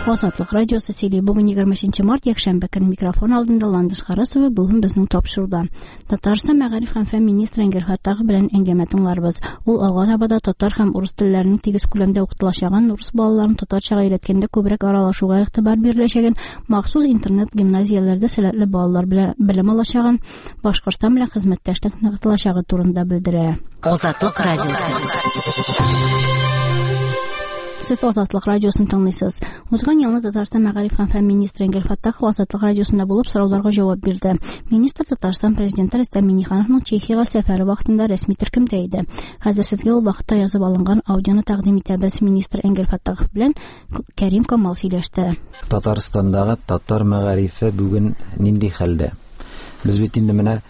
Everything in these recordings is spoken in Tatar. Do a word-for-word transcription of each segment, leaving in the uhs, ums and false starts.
Азатлык радиосы сөйли. Бүген егерменче март якшәмбе көн микрофон алдында Ландыш Харасова бүген безнең тапшыруда. Татарстан мәгариф һәм фән министры Энгель Фәттахов белән әңгәмә тыңларбыз. Ул алга таба татар һәм урыс телләренең тигез күләмдә укытылачагын, урыс балаларын татарчага өйрәткәндә күбрәк аралашуга игътибар биреләчәген, махсус интернет гимназияләрдә сәләтле балалар белән белем алачагын, Башкортстан белән хезмәттәшлек ныгытылачагы турында белдерә. Азатлык радиосы. Сез Азатлык радиосын тыңлыйсыз. Узган елны Татарстан мәгариф һәм фән министры Энгель Фәттахов Азатлык радиосында булып сорауларга җавап бирде. Министр Татарстан президенты Рөстәм Миңнехановның Чехиягә сәфәре вакытында рәсми төркемдә иде. Хәзер сезгә ул вакытта язып алынган аудионы тәкъдим итәбез. Министр Энгель Фәттахов белән Кәрим Камал сөйләште. Татарстандагы татар мәгарифе бүген нинди хәлдә? Без бит инде менә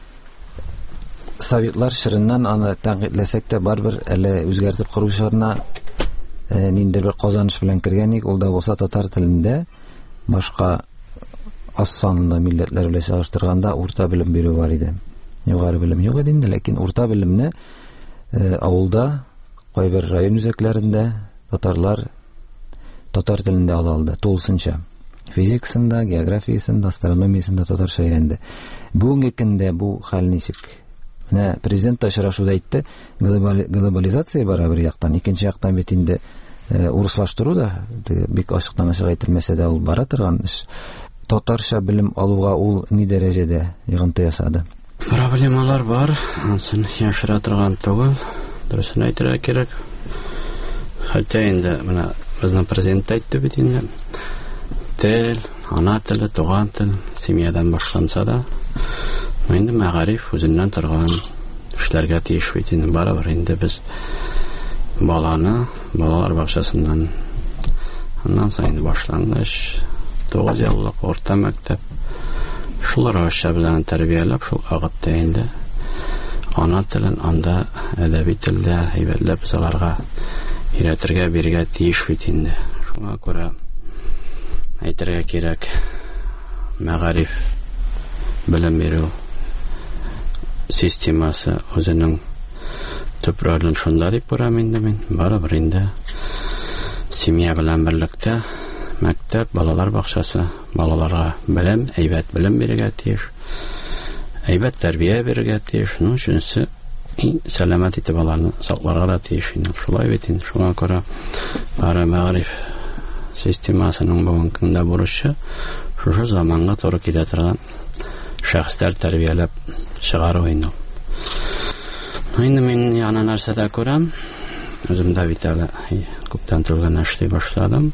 Советлар шырыннан аны тәнкыйтьләсәк тә барбер әле үзгәртеп коручыларына ниндидер бер казаныш белән кергәник, ул да булса татар телендә башка аз санлы милләтләр белән чагыштырганда урта белем бирү бар иде. Югары белем юк иде инде, ләкин урта белемне авылда, кайбер район үзәкләрендә татарлар татар телендә ала алды, тулысынча. Физикасында, географиясында, астрономиясында татарча өйрәнде. Бүгенге көндә бу хәл ничек? Менә президент очрашуда әйтте, глобализация бара бер яктан, икенче яктан бит инде урыслаштыру да бик ачыктан ачык әйтелмәсә дә ул бара торган эш. Татарча белем алуга ул ни дәрәҗәдә йогынты ясады? Проблемалар бар, ансын яшыра торган түгел. Дөресен әйтергә кирәк. Хәтта инде менә безнең президент әйтте бит инде. Тел, ана теле, туган тел семьядан башланса да, инде мәгариф үзеннән торган эшләргә тиеш бит инде барыбер инде без баланы балалар бакчасыннан аннан соң башлангыч тугыз еллык орта мәктәп шулар аша белән тәрбияләп шул агытта инде ана телен анда әдәби телдә әйбәтләп без аларга өйрәтергә бирергә тиеш бит инде. Шуңа күрә әйтергә кирәк, мәгариф белем бирү системасы үзенең төп ролен шунда дип күрәм инде мин. Барыбер инде семья белән берлектә мәктәп, балалар бакчасы балаларга белем, әйбәт белем бирергә тиеш, әйбәт тәрбия бирергә тиеш. Ну, шунысы сәламәт итеп балаларны сакларга да тиеш инде. Шулай бит инде. Шуңа күрә бары мәгариф системасының бүгенге көндә бурычы шушы заманга туры килә торган шәхестәр тәрбияләп чыгару инде. Инде мин яңа нәрсәдә күрәм. Үземдә бит әле күптән түгел эшли башладым.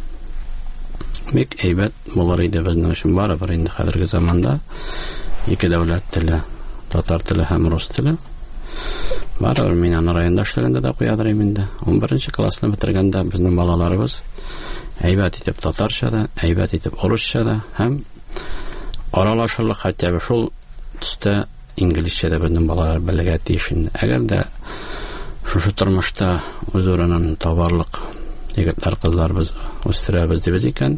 Бик әйбәт булыр иде безнең өчен барыбер инде хәзерге заманда ике дәүләт теле, татар теле һәм рус теле. Барыбер мин аны районда эшләгәндә дә куядыр инде. он беренче классны бетергәндә безнең балаларыбыз әйбәт итеп татарча да, әйбәт итеп урысча да һәм аралашырлык хәтта шул төстә инглизчә дә безнең балалар белергә тиеш инде. Әгәр дә шушы тормышта үз урынын табарлык егетләр, кызлар без үстерәбез дибез икән,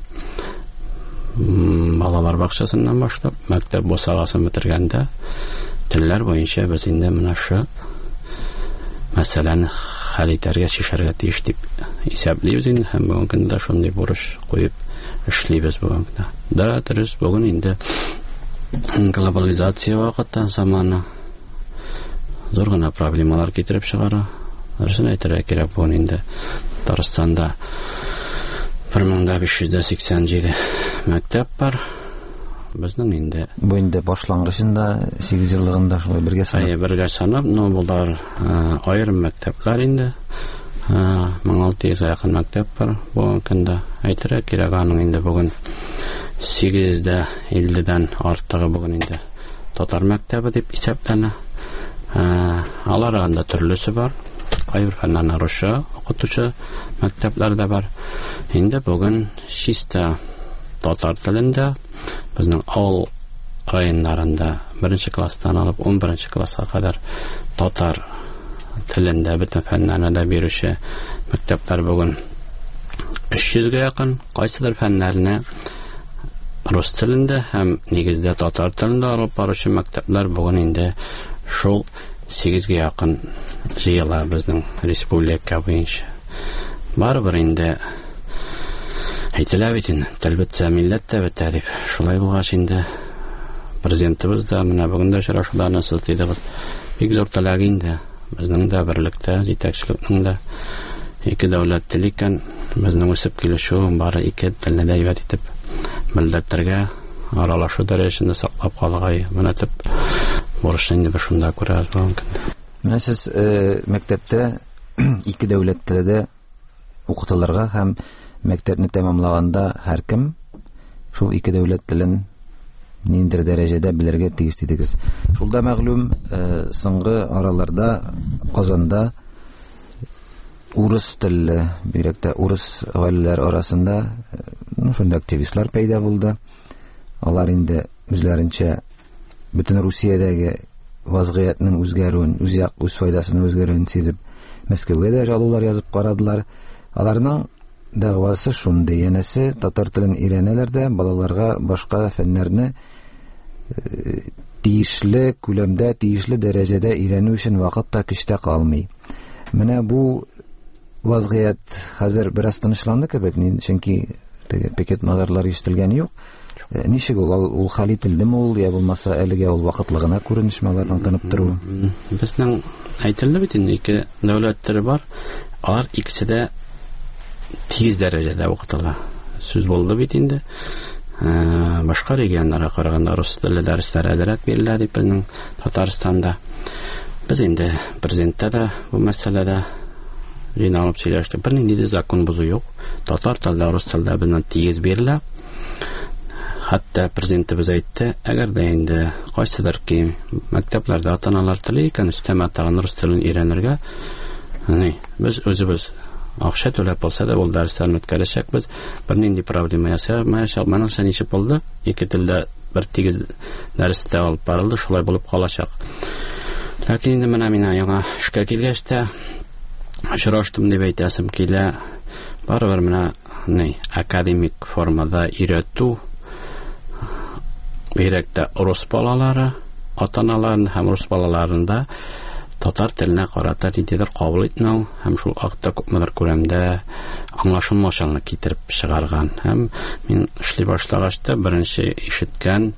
балалар бакчасыннан башлап мәктәп бусагасын бетергәндә телләр буенча без инде менә шу мәсьәләне хәл итәргә, шишәргә тиеш дип исәплибез инде һәм бүген көндә шундый бурыч куеп эшлибез бүген. Да, дөрес, бүген инде глобализация вакыты заманы зур гына проблемалар китереп чыгара. Нәрсәне әйтергә кирәк, бүген инде Татарстанда бер мең биш йөз сиксән җиде мәктәп бар. Безнең инде бу инде башлангычында сигез еллыгында шулай бергә санап. Әйе, бергә санап, но булар аерым мәктәпләр инде. мең алты йөзгә якын мәктәп бар. Бүген көндә әйтергә кирәк, аның инде бүген сигез дә илледән артыгы бүген инде татар мәктәбе дип исәпләнә. Аларга да төрлесе бар. Кайбер фәннәрне русча укытучы мәктәпләр дә бар. Инде бүген чиста татар телендә безнең авыл районнарында беренче класстан алып он беренче класска кадәр татар телендә бөтен фәннәрне дә бирүче мәктәпләр бүген өч йөзгә якын, кайсыдыр фәннәрне рус телендә һәм нигездә татар телендә алып баручы мәктәпләр бүген инде шул сигезгә якын җыела безнең республика буенча. Барыбер инде әйтелә бит инде, тел бетсә милләт тә бетә дип. Шулай булгач инде президентыбыз да менә бүген дә очрашуларны сылтыйдыгыз. Бик зур теләк инде. Безнең дә берлектә, җитәкчелекнең дә ике дәүләт теле икән, безнең үсеп килешү бары ике телне дә әйбәт итеп милләтләргә аралашу дәрәҗәсендә саклап калырга юнәтеп бурычны инде шунда күрәбез мөмкин. Менә сез мәктәптә ике дәүләт телендә укытылырга һәм мәктәпне тәмамлаганда һәркем шул ике дәүләт телен ниндидер дәрәҗәдә белергә тиеш дидегез. Шулда мәгълүм, соңгы араларда Казанда урыс телле, бигрәк тә урыс гаиләләр арасында ну шунда активистлар пәйда булды. Алар инде үзләренчә бөтен Русиядәге вазгыятьнең үзгәрүен, үзяк үз файдасының үзгәрүен сизеп, Мәскәүгә дә жалулар язып карадылар. Аларның дәгъвасы шундый, янәсе татар телен өйрәнәләр дә балаларга башка фәннәрне тиешле күләмдә, тиешле дәрәҗәдә өйрәнү өчен вакыт та көч тә калмый. Менә бу вазгыят хәзер бераз тынычланды кебек, чөнки пикет мазарлар ишетелгән юк. Ничек ул, ул хәл ителдеме ул, я булмаса әлегә ул вакытлы гына күренешме аларның тынып торуы? Безнең әйтелде бит инде, ике дәүләт теле бар. Алар икесе дә тигез дәрәҗәдә укытыла. Сүз булды бит инде. Башка регионнарга караганда рус теле дәресләре әзрәк бирелә дип безнең Татарстанда. Без инде президентта да бу мәсьәләдә җыйналып сөйләштек. Бер нинди закон бузу юк. Татар телендә, рус телендә безнең тигез бирелә. Хәтта президентыбыз әйтте, әгәр дә инде кайсыдыр ки мәктәпләрдә ата-аналар теле икән, өстәмә тагын рус телен өйрәнергә, без үзебез акча түләп булса да ул дәресләрне үткәрәчәкбез. Бер нинди проблема ясамаячак. Меніңчә ничек булды? Ике телдә бер тигез дәресләр алып барылды, шулай булып калачак. Ләкин инде менә мин яңа эшкә килгәч тә очраштым дип әйтәсем килә. Барыбер менә ни академик формада өйрәтү, бигрәк тә рус балалары, ата-аналарын һәм рус балаларында татар теленә карата ниндидер кабул итмәү һәм шул акта күпмедер күләмдә аңлашылмаушанлык китереп чыгарган. Һәм мин эшли башлагач та беренче ишеткән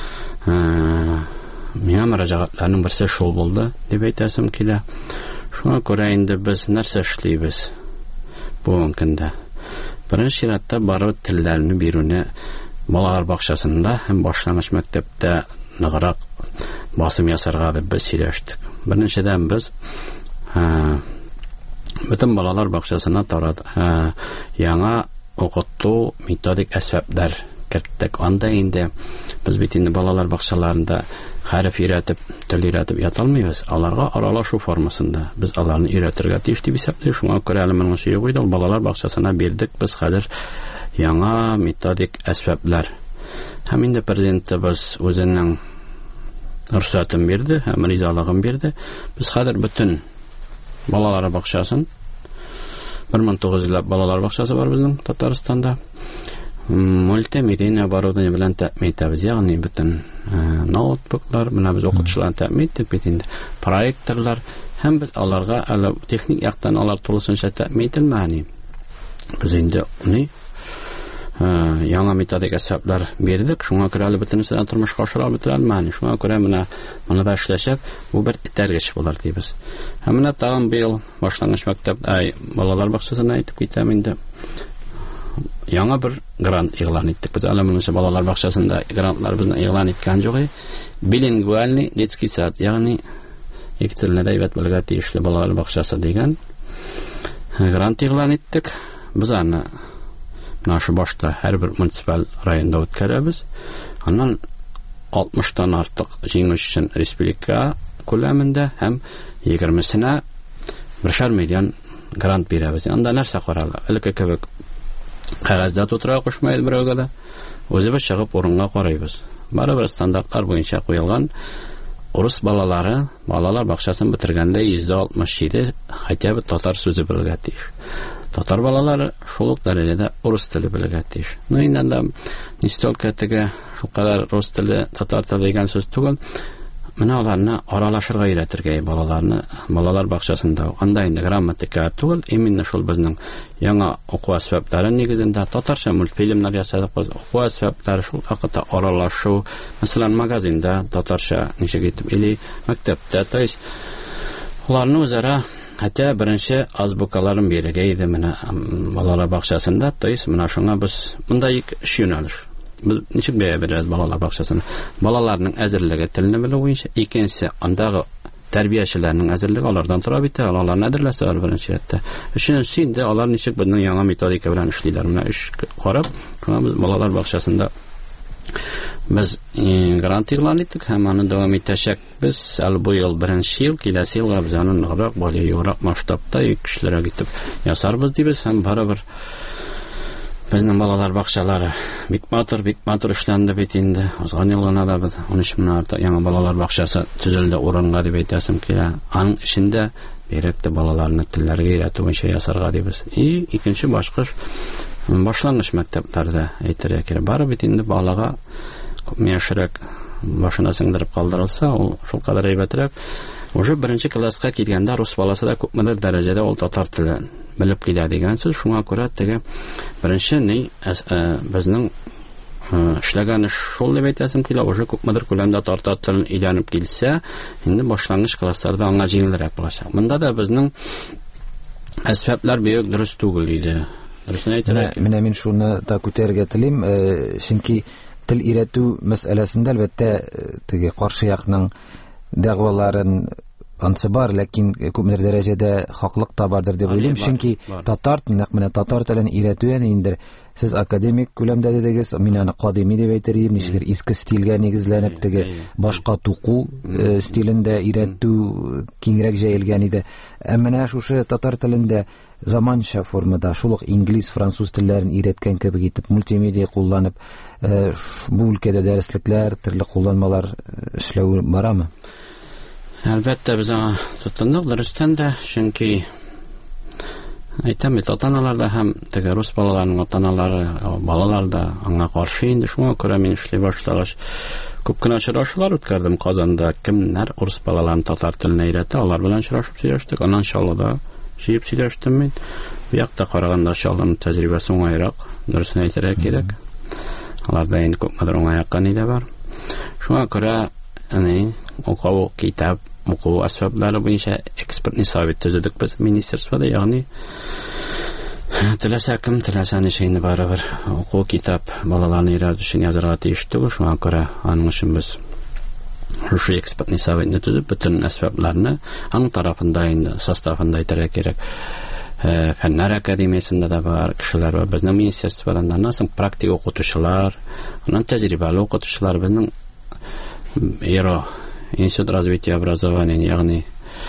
миңа мөрәҗәгатьләрнең берсе шул булды дип әйтәсем килә. Шуңа күрә инде без нәрсә эшлибез бу көндә. Беренче чиратта барып телләрне бирүне балалар бакчасында һәм башлангыч мәктәптә ныграк басым ясарга дип без сөйләштек. Беренчедән без бөтен балалар бакчасына тарат яңа укыту методик әсбаплар керттек. Анда инде без бит инде балалар бакчаларында хәреф өйрәтеп, тел өйрәтеп яталмыйбыз. Аларга аралашу формасында без аларны өйрәтергә тиеш дип исәпләйбез. Шуңа күрә әле моның шуы юк иде. Балалар бакчасына бирдек без хәзер яңа методик әсбаплар. Һәм инде президентыбыз үзенең рөхсәтен бирде һәм ризалыгын бирде. Без хәзер бөтен балалар бакчасын бер мең тугыз йөз балалар бакчасы бар безнең Татарстанда. Мультимедия оборудование белән тәэмин итәбез. Ягъни бөтен ноутбуклар, менә без укытучыларны тәэмин иттек бит инде. Проекторлар һәм без аларга әле техник яктан алар тулысынча тәэмин ителмәгән. Без инде ни яңа методик әсбаплар бирдек. Шуңа күрә әле бөтенесен тормышка ашыра бетерелмәгән. Шуңа күрә менә моны да эшләшәк, бу бер этәргеч булыр дибез. Һәм менә тагын быел башлангыч мәктәп, ай балалар бакчасына әйтеп китәм инде. Яңа бер грант игълан иттек. Без әле моны балалар бакчасында грантлар безне игълан иткән югы. Билингвальный детский сад, ягъни ике телне дә әйбәт белергә тиешле балалар бакчасы дигән грант игълан иттек. Без аны нашы башта һәрбер муниципаль районда үткәрәбез. Аннан алтмыштан артык җиңүче өчен республика күләмендә һәм егермесенә бер миллион грант бирәбез. Анда нәрсә карала? Элекке кебек кәгазьдә тутыра кушмайды берәүгә дә. Үзебез чыгып урынга карыйбыз. Барыбер стандартлар буенча куелган урыс балалары балалар бакчасын бетергәндә йөз алтмыш җиде хәтта татар сүзе белергә тиеш. Татар балалары шул ук дәрәҗәдә урыс теле белергә тиеш. Ну инде анда не столько теге шул кадәр рус теле, татар теле дигән сүз түгел. менә аларны аралашырга өйрәтергә балаларны балалар бакчасында анда инде грамматика түгел, именно шул безнең яңа уку әсбаплары нигезендә татарча мультфильмнар ясадык, уку әсбаплары шул вакытта аралашу, мәсәлән магазинда татарча ничек итеп или мәктәптә, то есть аларны үзара хәтта беренче азбукаларын бирергә иде менә балалар бакчасында, то есть менә шуңа без монда ике өч юнәлеш. Ничек бәя бирәбез балалар бакчасына? Балаларның әзерлеге телне белү буенча, икенчесе андагы тәрбиячеләрнең әзерлеге алардан тора бит, аларны әзерләсәләр беренче рәттә. Өченчесе инде алар ничек безнең яңа методика белән эшлиләр. Менә өч карап, без балалар бакчасында без грант игълан иттек һәм аны дәвам итәчәкбез. Әле бу ел беренче ел, киләсе елга без аны ныграк, балыйрак масштабта көчлерәк итеп ясарбыз дибез һәм барыбер безнең балалар бакчалары бик матур, бик матур эшләнде бит инде. Узган ел гына да без он өч мең артык яңа балалар бакчасы төзелде урынга дип әйтәсем килә. Аның эчендә бирәк тә балаларны телләргә өйрәтү буенча ясарга дибез. И икенче башкыш башлангыч мәктәпләрдә әйтергә кирәк. Бары бит инде балага күпме яшьрәк башына сеңдереп калдырылса, ул шул кадәр әйбәтрәк. Уже беренче класска килгәндә рус баласы да күпмедер дәрәҗәдә ул татар телен белеп килә дигән сүз. Шуңа күрә теге беренче ни безнең эшләгән шул дип әйтәсем килә, уже күпмедер күләмдә татар телен өйрәнеп килсә, инде башлангыч классларда аңа җиңелрәк булачак. Монда да безнең әсбаплар бик дөрес түгел иде. Дөресен әйтергә. Менә мин шуны да күтәрергә телим, чөнки тел өйрәтү мәсьәләсендә әлбәттә теге каршы якның дәгъваларын ансы бар, ләкин күпмедер дәрәҗәдә хаклык та бардыр дип уйлыйм. Чөнки татар, нәкъ менә татар телен өйрәтү инде сез академик күләмдә дидегез, мин аны кадими дип әйтергә, ничек иске стильгә нигезләнеп теге башка туку стилендә өйрәтү киңрәк җәелгән иде. Ә менә шушы татар телендә заманча формада, шул ук инглиз, француз телләрен өйрәткән кебек итеп мультимедиа кулланып, бу өлкәдә дәреслекләр, төрле кулланмалар эшләү барамы? Әлбәттә без аңа тотындык дөрестән дә, чөнки әйтәм бит, ата-аналарда һәм теге рус балаларының ата-аналары, балалар да аңа каршы инде. Шуңа күрә мин эшли башлагач күп кенә очрашулар үткәрдем Казанда. Кемнәр рус балаларын татар теленә өйрәтә, алар белән очрашып сөйләштек. Аннан Чаллыда җыеп сөйләштем мин. Бу якта караганда Чаллының тәҗрибәсе уңайрак, дөресен әйтергә кирәк. Аларда инде күпмедер уңайрак иде бар. Шуңа күрә әни уку китап уку әсбаплары буенча экспертный совет төзедек без министерствода, ягъни теләсә кем, теләсә ничәйне барыбер уку китап балаларны өйрәтү өчен язарга тиеш түгел. Шуңа күрә аның өчен без шушы экспертный советны төзеп, бөтен әсбапларны аның тарафында инде составында әйтергә кирәк. Фәннәр академиясендә дә бар кешеләр бар, безнең министерствода, аннан соң практик укытучылар, аннан тәҗрибәле укытучылар, безнең ИРО, Институт развития образования, ягъни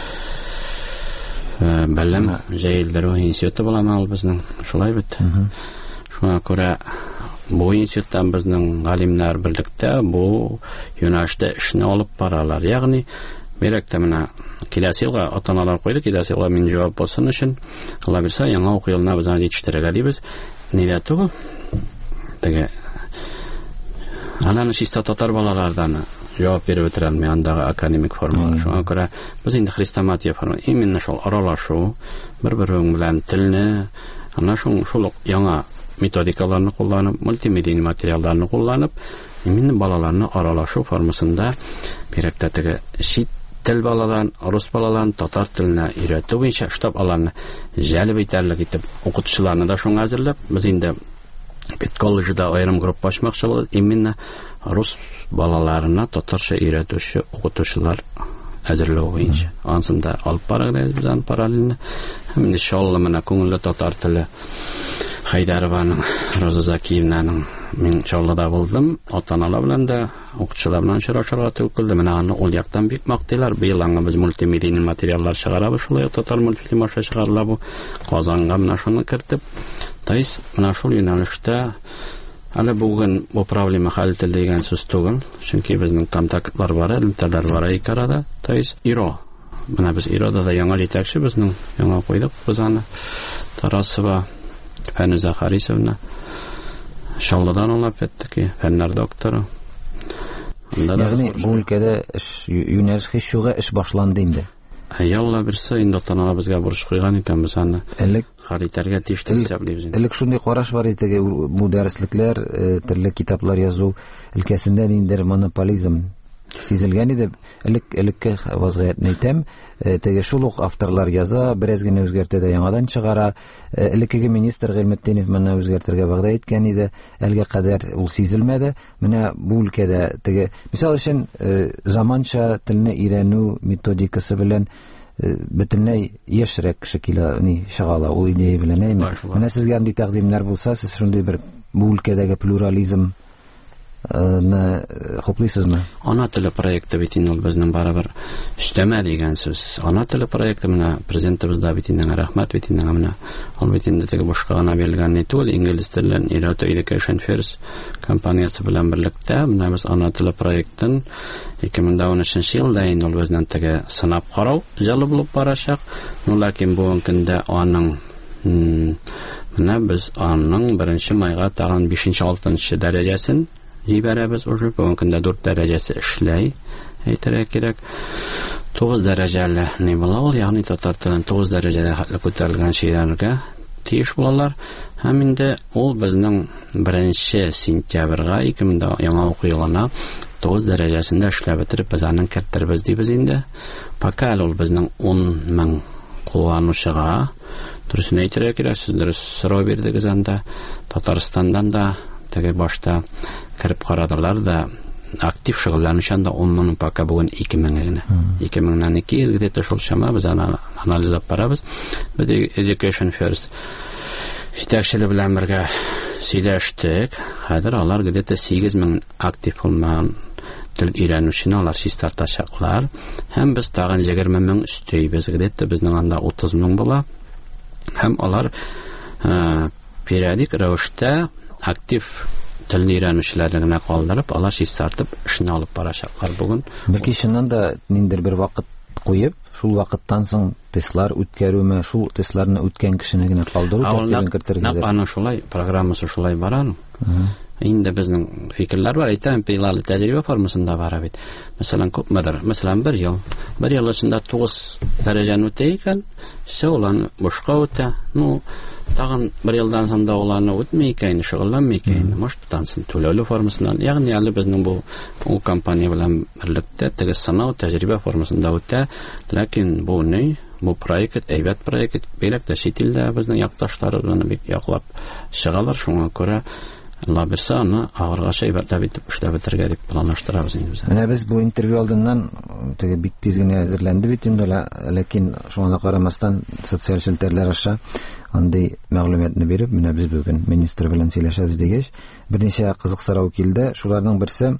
белем җәелдерү институты буламы ул безнең, шулай бит. Шуңа күрә бу институттан безнең галимнәр берлектә бу юнәлештә эшне алып баралар. Ягъни бирәк тә менә киләсе елга ата-аналар куйды, киләсе елга мин җавап булсын өчен, Алла бирсә, яңа уку елына без аны җитештерергә дибез. Нидә түгел? Теге аналар чисто татар балалардан җавап биреп бетерәлми андагы академик форма. Шуңа күрә без инде хрестоматия форма, именно шул аралашу, бер-бер белән телне, ана шул шул яңа методикаларны кулланып, мультимедия материалларны кулланып, именно балаларны аралашу формасында бирәк тә теге чит тел балаларын, рус балаларын татар теленә өйрәтү буенча штаб аларны җәлеп итәрлек итеп укытучыларны да шуңа әзерләп, без инде бит колледжда аерым группа ачмакчы булдык, именно рус балаларына татарча өйрәтүче укытучылар әзерләү буенча. Ансында алып барабыз без аны параллельно. Һәм иншалла менә күңелле татар теле Хайдарованың, Роза Закиевнаның мин Чаллыда булдым. Ата-аналар белән дә, укытучылар белән очрашырга тукылды. Менә аны ул яктан бик мактыйлар. Быел аңа без мультимедия материаллар чыгарабыз, шулай татар мультфильм аша чыгарыла бу. Казанга менә шуны кертеп, то есть менә шул юнәлештә әле бүген бу проблема хәл ителде дигән сүз түгел. Чөнки безнең контактлар бар, элемтәрләр бар ик арада. То есть ИРО. Менә без ИРОда да яңа җитәкче безнең яңа куйдык без аны. Тарасова Фәнүзә Харисовна. Шаллыдан алып әттек, фәннәр докторы. Ягъни бу өлкәдә эш юнәлеш һич югы эш башланды инде. Аялла берсе инде танала безгә бурыч куйган икән, без аны Элек харитәргә тиештек исәплибез инде. элек шундый караш бар иде, бу дәреслекләр, төрле китаплар язу өлкәсендә ниндер монополизм сизелгән иде. Элек элекке вазгыятны әйтәм, теге шул ук авторлар яза, бераз генә үзгәртә дә яңадан чыгара. Элеккеге министр Гыйлметдинов моны үзгәртергә вәгъдә иткән иде. Әлгә кадәр ул сизелмәде. Менә бу өлкәдә теге, мисал өчен, заманча телне өйрәнү методикасы белән бөтенләй яшьрәк кеше килә, ни чыгала ул идея белән әйме. Менә сезгә андый тәкъдимнәр булса, сез шундый бер бу өлкәдәге плюрализм ны хуплыйсызмы? Ана теле проекты бит инде безнең барыбер эшләмә дигән сүз. Ана теле проекты менә президентыбыз да бит инде рәхмәт бит инде менә. Ул бит инде теге башка гына бирелгән не түгел, инглиз телен өйрәтү Education First компаниясе белән берлектә менә без ана теле проектын ике мең дә унөченче елда инде ул безнең теге сынап карау җалы булып барачак. Ну ләкин бу көндә аның менә без аның беренче майга тагын бишенче алтынчы дәрәҗәсен җибәрәбез уже. Бүген көндә дүрт дәрәҗәсе эшләй, әйтергә кирәк. тугыз дәрәҗәле ни була ул, ягъни татар телен тугыз дәрәҗәдә хәтле күтәрелгән шәйләргә тиеш булалар. Һәм инде ул безнең беренче сентябрьгә ике мең яңа уку елына тугыз дәрәҗәсендә эшләп бетереп без аның керттербез дибез инде. Пока ул безнең ун мең кулланучыга, дөресен әйтергә кирәк, сез дөрес сорау бирдегез анда. Татарстандан да теге башта кирип карадылар да актив шөгыльләнүчән дә ун мең, пока бүген ике мең генә. ике меңнән ике йөз где-то шул чама, без аны анализлап барабыз. Без Education First җитәкчелеге белән бергә сөйләштек. Хәзер алар где-то сигез мең актив булмаган тел өйрәнүчене алар чистартачаклар. Һәм без тагын егерме мең өстәйбез, где-то безнең анда утыз мең була. Һәм алар периодик рәвештә актив телне өйрәнүчеләрне калдырып, алар чистартып эшне алып барачаклар бүген. Бәлки шуннан да ниндер бер вакыт куеп, шул вакыттан соң тестлар үткәрүме, шул тестларны үткән кешене генә калдыру тәртибен кертергә. Аны шулай, программасы шулай бара. Инде безнең фикерләр бар, әйтәм, пилалы тәҗрибә формасында бара бит. Мәсәлән, күпмедер, мәсәлән, бер ел. Бер ел эчендә тугыз дәрәҗәне үтә икән, шуланы бушка үтә. Ну, тагын бер елдан соң да уларны үтмәй икән, шөгыльләнмәй икән. Может, тансын түләүле формасында. Ягъни әле безнең бу ул компания белән берлектә теге сынау тәҗрибә формасында үтә. Ләкин бу ни? Бу проект, әйбәт проект, бирәк тә чит илдә безнең якташлар аны бик яклап чыгалар, шуңа күрә Алла берсе аны агыргаcha әйбәтләп итеп эшләп бетергә дип планлаштырабыз инде без. Менә без бу интервью алдыннан теге бик тиз генә әзерләнде бит инде, ләкин шуңа карамастан социаль челтәрләр аша андый мәгълүматны биреп, менә без бүген министр белән сөйләшәбез дигәч, берничә кызык сорау килде. Шуларның берсе,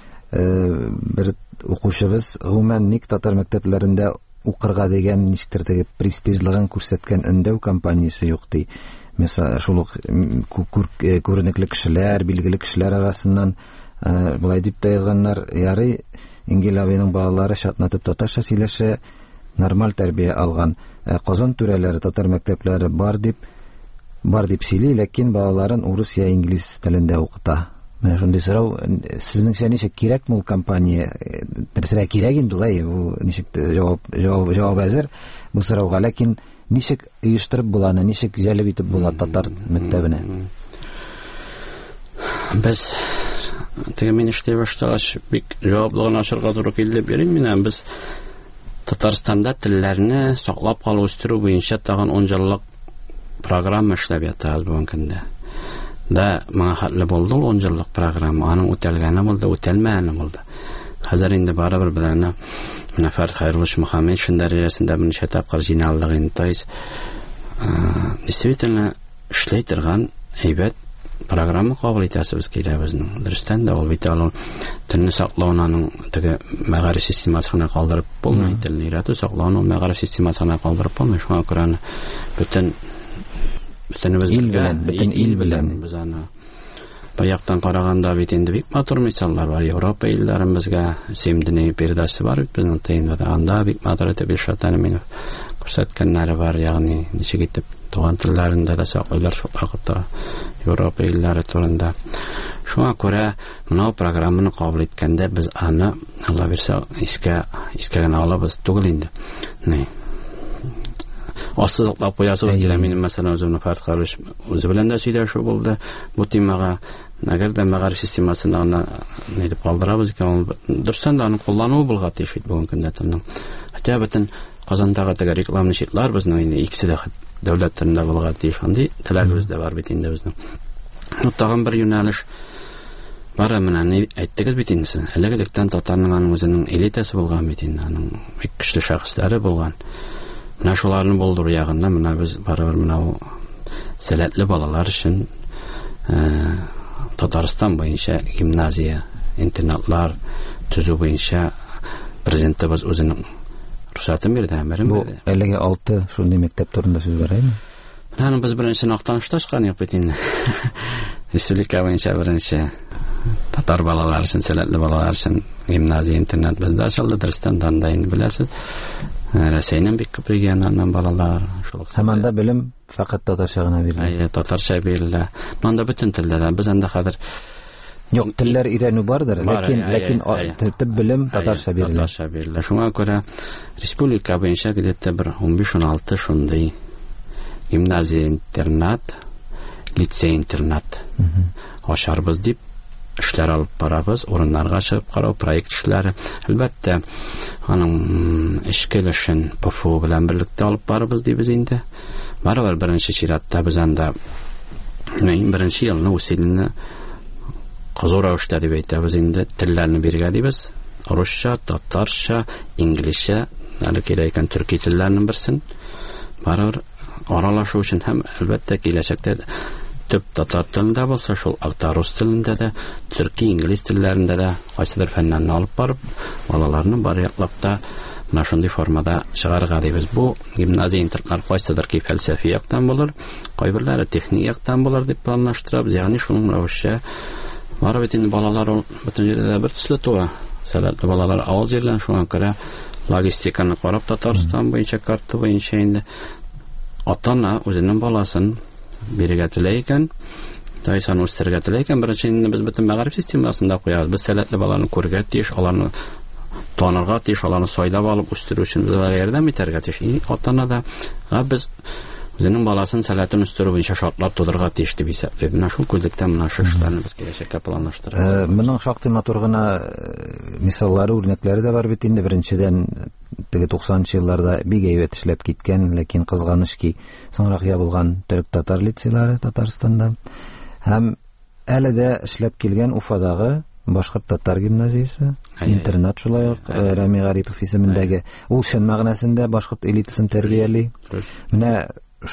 бер укучыбыз гомумән ник татар мәктәпләрендә укырга дигән ничектер теге престижлыгын күрсәткән өндәү компаниясе юк ди. Mesela şuluk күренекле кешеләр, билгеле кешеләр арасыннан булай дип тә язганнар, ярый Ингел абыйның балалары шатнатып татарча сөйләшә, нормаль тәрбия алган. Казан түрәләре татар мәктәпләре бар дип бар дип сөйли, ләкин балаларын урыс я инглиз телендә укыта. Менә шундый сорау, сезнеңчә ничек кирәкме ул компания? Дөресрәк кирәк инде улай, бу ничек җавап җавап әзер бу сорауга, ләкин ничек оештырып буланы, ничек җәлеп итеп була татар мәктәбенә? Без теге мен эшли башлагач бик җаваплыгын ачырга туры килде бирим. Менә без Татарстанда телләрне саклап калу үстерү буенча тагын он еллык программа эшләп ятабыз бүген көндә. Да моңа хәтле булды он еллык программа, аның үтәлгәне булды, үтәлмәгәне булды. Хәзер инде барыбер белән менә Фәрд Хәйруллович Мөхәммәд шун дәрәҗәсендә берничә тапкыр җиналдык инде. То есть действительно эшләй торган әйбәт программа кабул итәсебез килә безнең. Дөрестән дә ул бит ул телне саклауның теге мәгариф системасына калдырып булмый, телне өйрәтү саклауның мәгариф системасына калдырып булмый. Шуңа күрә бөтен бөтенебез белән, бөтен ил белән без аны Баяктан караганда бит инде бик матур мисаллар бар. Европа илләрен безгә симдене передасы бар бит безнең тәйинвә. Анда бик матур итеп Илшат Минов күрсәткәннәре бар, ягъни ничек итеп туган телләрендә дә саклыйлар шул вакытта Европа илләре турында. Шуңа күрә моны программаны кабул иткәндә без аны Алла бирсә искә искә генә алабыз түгел инде. Ни Ассызыклап куясыз килә минем мәсәлән үземне Фәрт Карыш үзе белән дә сөйләшү булды. Бу темага әгәр дә мәгариф системасын аны ни дип калдырабыз икән, дөрестән дә аны куллануы булга тиеш бит бүген көндә төннең. Хәтта бөтен Казандагы теге рекламны шитлар безнең инде икесе дә дәүләт телендә булга тиеш. Андый теләгебез дә бар бит инде безнең. Ну тагын бер юнәлеш бар менә ни әйттегез бит инде сез. Әлегелектән татарның аның үзенең элитасы булган бит инде, аның бик көчле шәхесләре булган. Менә шуларны булдыру ягында менә без барыбер менә ул сәләтле балалар өчен Татарстан буенча гимназия, интернатлар төзү буенча президентыбыз үзенең рөхсәтен бирде, әмерен бирде. Бу әлегә алты шундый мәктәп турында сүз бар әйме? Менә без беренче актаныштан чыккан юк бит инде. Республика буенча беренче татар балалар өчен, сәләтле балалар өчен гимназия, интернат бездә ачылды, дөрестән да инде беләсез. Рәсәйнең бик күп регионнарыннан балалар шул. Һәммәндә белем фақат татарча гына бирелә. Әйе, татарча бирелә. Монда бөтен телдә, без анда хәзер юк, телләр өйрәнү бардыр, ләкин ләкин төп белем татарча бирелә. Татарча бирелә. Шуңа күрә республика буенча где-то бер ун биш ун алты шундый гимназия, интернат, лицей, интернат ачарбыз дип эшләр алып барабыз, урыннарга чыгып карау, проект эшләре. Әлбәттә, аның эшкелешен ПФУ белән берлектә алып барабыз дибез инде. Барыбер беренче чиратта без анда беренче елны үсилне кызу рәвештә дип әйтәбез инде, телләрне биргә дибез. Русча, татарча, инглизчә, әле кирәк икән төрки телләрнең берсен. Барыбер аралашу өчен һәм әлбәттә киләчәктә төп татар телендә булса, шул алта рус телендә дә, төрки, инглиз телләрендә дә кайсыдыр фәннәрне алып барып, балаларны бар яклап та менә шундый формада чыгарга дибез. Бу гимназия, интернатлар кайсыдыр ки фәлсәфи яктан булыр, кайберләре техник яктан булыр дип планлаштырабыз. Ягъни шуның рәвешчә бар бит инде балалар бөтен җирдә бер төсле туа. Сәләтле балалар авыл җирләрен шуңа күрә логистиканы карап Татарстан буенча карта буенча инде ата-ана үзенең баласын бирергә теләй икән, тайсан үстерергә теләй икән, беренче инде без бөтен мәгариф системасында куябыз. Без сәләтле балаларны күрергә тиеш, аларны танырга тиеш, аларны сайлап алып үстерү өчен без аларга ярдәм итәргә тиеш. Ата-ана да без үзенең баласын сәләтен үстерү буенча шартлар тудырга тиеш дип исәпләйбез. Менә шул күзлектән менә шу эшләрне без киләчәккә планлаштырабыз. Моның шактый матур гына мисаллары, үрнәкләре дә бар бит инде. Беренчедән теге туксанынчы елларда бик әйбәт эшләп киткән, ләкин кызганыч ки соңрак ябылган төрек-татар лицейлары Татарстанда һәм әле дә эшләп килгән Уфадагы башкорт-татар гимназиясе, интернат шулай ук Рәми Гарипов исемендәге, ул чын мәгънәсендә башкорт элитасын тәрбияли. Менә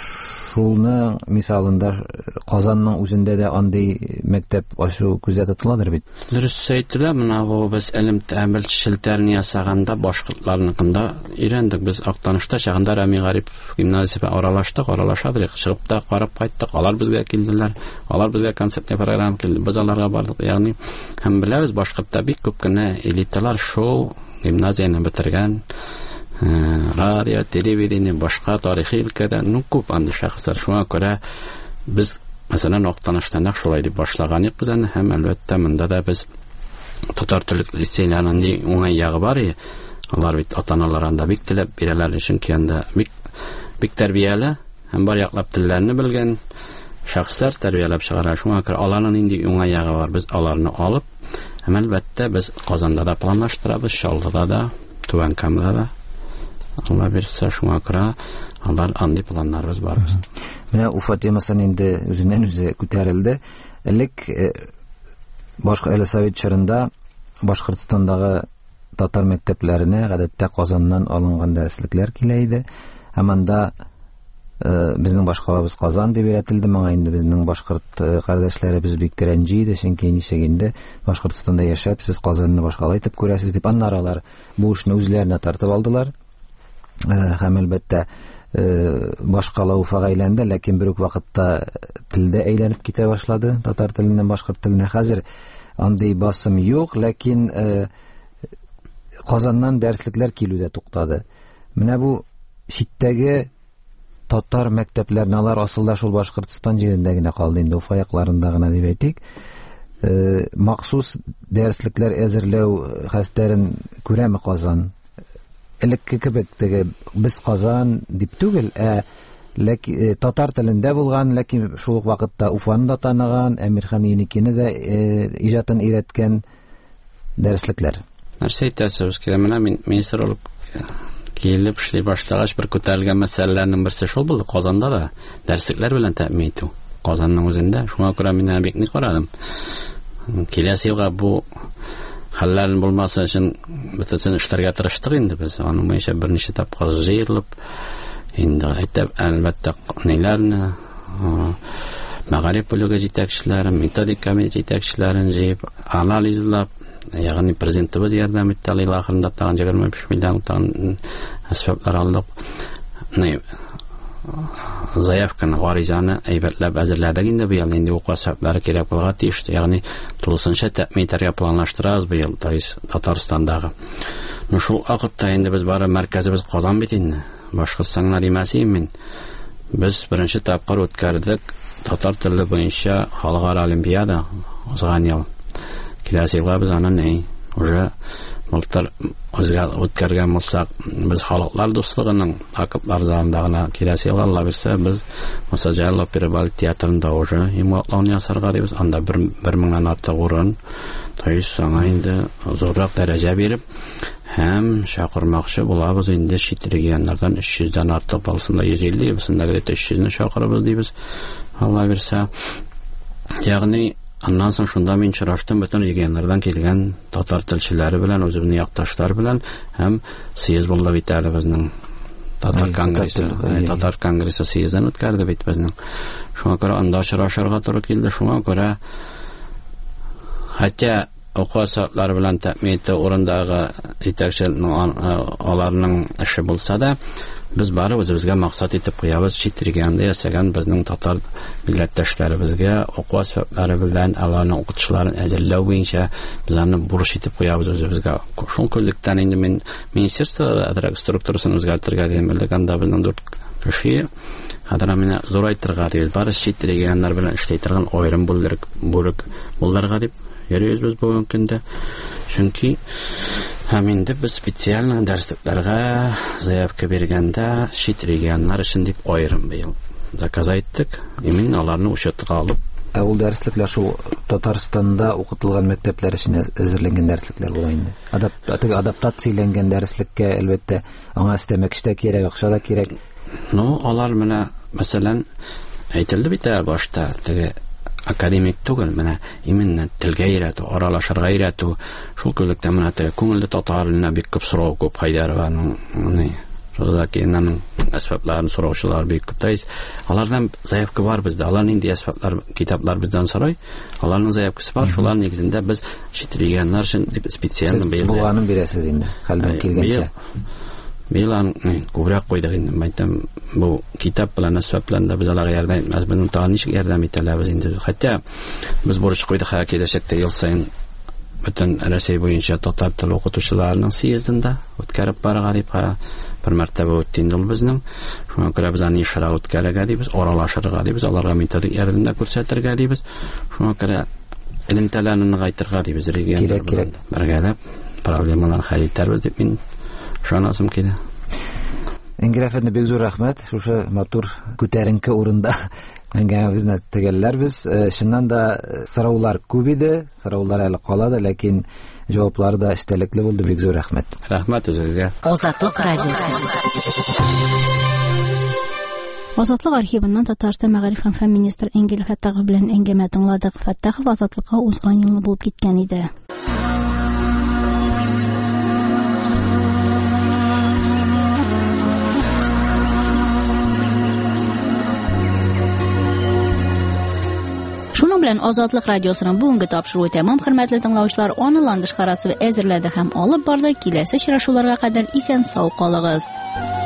шулның мисалында Казанның үзендә дә андый мәктәп ачу күздә тотыладыр бит. Дөрес әйтелә, менә бу без әлем тәмил шелтәрне ясаганда башкортларныкында өйрәндек. Без актанышта чагында Рәми Гарипов гимназиясенә аралаштык, аралашадык, чыгып та карап кайттык. Алар безгә килделәр. Алар безгә концертный программа килде. Без аларга бардык. Ягъни һәм беләбез, башкортта бик күп кенә элиталар шул гимназияны бетергән. Радио, телевидение, башка тарихи өлкәдә ну күп андый шәхесләр. Шуңа күрә без мәсәлән актаныштан шулай дип башлаган идек без аны, һәм әлбәттә монда да без татар телле лицейларның уңай ягы бар. Алар бит ата-аналар анда бик теләп бирәләр, чөнки анда бик бик тәрбияле һәм бар яклап телләрне белгән шәхесләр тәрбияләп чыгара. Шуңа күрә аларның инде уңай ягы бар. Без аларны алып, һәм әлбәттә без Казанда да планлаштырабыз, Шалдыда да, Түбән Камада да. Алла бирсә, шуңа күрә алар андый планнарыбыз бар. Менә Уфа темасын инде үзеннән үзе күтәрелде. Элек башка әле Совет чорында Башкортстандагы татар мәктәпләренә гадәттә Казаннан алынган дәреслекләр килә иде. Һәм анда безнең башкалабыз Казан дип өйрәтелде. Моңа инде безнең башкорт кардәшләребез бик рәнҗи иде, чөнки ничек инде Башкортстанда яшәп, сез Казанны башкалай итеп күрәсез дип аннаралар бу эшне үзләренә тартып алдылар. Һәм әлбәттә башкалау Уфага әйләнде, ләкин бер үк вакытта телдә әйләнеп китә башлады, татар теленнән башкорт теленә. Хәзер андый басым юк, ләкин Казаннан дәреслекләр килүдә туктады. Менә бу читтәге татар мәктәпләрне алар асылда шул Башкортстан җирендә генә калды инде, Уфа якларында гына дип әйтик. махсус дәреслекләр әзерләү хәстәрен күрәме Казан? Элекке кебек теге без Казан дип түгел, ә ләкин татар телендә булган, ләкин шул ук вакытта Уфаны да таныган, Әмирхан Еникине дә иҗатын өйрәткән дәреслекләр. Нәрсә әйтәсез? Менә мин министрлык килеп эшли башлагач бер күтәрелгән мәсьәләләрнең берсе шул булды. Казанда да дәреслекләр белән тәэмин итү. Казанның үзендә. Шуңа күрә мин бик ник карадым. Киләсе елга бу хәлләрен булмасы өчен бөтен эшләргә тырыштык инде без. Аның буенча берничә тапкыр җыелып, инде әйтеп, әлбәттә, ниләрне мәгариф бүлеге җитәкчеләрен, методик комитет җитәкчеләрен җыеп, анализлап, ягъни президентыбыз ярдәм итте, ел ахырында тагын егерме биш миллион тагын әсбаплар алдык. Ни заявканы, гаризаны әйбәтләп әзерләдек инде быел, инде уку әсбаплары кирәк булырга тиеш. Ягъни тулысынча тәэмин итәргә планлаштырабыз быел Татарстандагы. Ну шул вакытта инде без бары мәркәзебез Казан бит инде. Башка саңнар имәсем мин. Без беренче тапкыр үткәрдек татар теле буенча халыкара олимпиада узган ел. Киләсе елга без аны ни уже мылтыр үткәргән булсак, без халыклар дуслыгының акытлар залында гына киләсе елга Алла бирсә, без Мусаҗал опера балет театрында уже иматлауны ясарга дибез. Анда бер меңнән артык урын, тәйс саңа инде зуррак дәрәҗә биреп, һәм шакырмакчы булабыз инде чит регионнардан өч йөздән артык балсында йөз илле, бусында гыйрәт өч йөзне шакырабыз дибез. Алла бирсә. Ягъни аннан соң шунда мин чыраштым бөтен регионнардан килгән татар телчеләре белән, үзебезнең якташлар белән, һәм съезд булды бит әле безнең татар конгрессы, татар конгрессы съездын үткәрде бит безнең. Шуңа күрә анда чырашырга туры килде. Шуңа күрә хәтта уку саатлары белән тәэмин итү урындагы җитәкчеләрнең аларның эше булса да, без бары үзебезгә максат итеп куябыз, чит регионда ясаган безнең татар милләттәшләребезгә уку саатлары белән аларның укытучыларын әзерләү буенча без аны бурыч итеп куябыз үзебезгә. Шул күллектән инде мин министрство структурасын үзгәртергә дигән анда безнең дүрт кеше хәзер менә зур әйтергә дибез, бары чит регионнар белән эшләй торган аерым бүлек бүлек булырга дип йөрибез без бүгенге көндә. Чөнки һәм инде без специаль дәресләргә заявка биргәндә чит регионнар өчен дип аерым быел заказ иттек. Именно аларны учетка алып, ә ул дәресләр шул Татарстанда укытылган мәктәпләр өчен әзерләнгән дәресләр була инде. Адаптацияләнгән дәреслеккә әлбәттә аңа өстәмәк эштә кирәк, акча да кирәк. Ну, алар менә мәсәлән әйтелде бит башта, теге академик түгел, менә именно телгә өйрәтү, аралашырга өйрәтү, шул күллектә менә теге күңелле татар теленә бик күп сорау күп Хайдаровның, ни, шулдагы аның әсбапларын сораучылар бик күп тайс. Алардан заявка бар бездә, аларның инде әсбаплар, китаплар бездән сорай, аларның заявкасы бар, шулар нигезендә без чит регионнар өчен специаль быел булганын бирәсез инде, хәлдән килгәнчә. Билан күбрәк куйдык инде. Мәйтәм, бу китап белән әсбапларда без аларга ярдәм итмәс, безнең тагын ничек ярдәм итәләбез инде. Хәтта без бурыч куйдык һәм киләчәктә ел саен бөтен Россия буенча татар теле укытучыларының съездында үткәреп барырга дип бер мәртәбә үтте инде ул безнең. Шуңа күрә без аны ишара үткәрергә дибез, аралашырга дибез, аларга методик ярдәм күрсәтергә дибез. Шуңа күрә элемтәләрне ныгайтырга дибез регионнар белән бергәләп проблемаларны хәл итәрбез дип мин шанасым килә. Энгеләфәтне бик зур рәхмәт. Шушы матур күтәренке урында әңгәмәбезне төгәлләрбез. Шуннан да сораулар күп иде, сораулар әле кала да, ләкин җаваплары да эстәлекле булды. Бик зур рәхмәт. Рәхмәт үзегезгә. Азатлык радиосы. Азатлык архивыннан Татарстан мәгариф һәм фән министры Энгел Фәттахов белән әңгәмә тыңладык. Фәттахов азатлыкка узган ел булып киткән иде. Шуның белән Азатлык радиосының бүгенге тапшыруы тәмам, хөрмәтле тыңлаучылар, аны ландыш карасы әзерләде һәм алып барды. Киләсе очрашуларга кадәр исән сау калыгыз.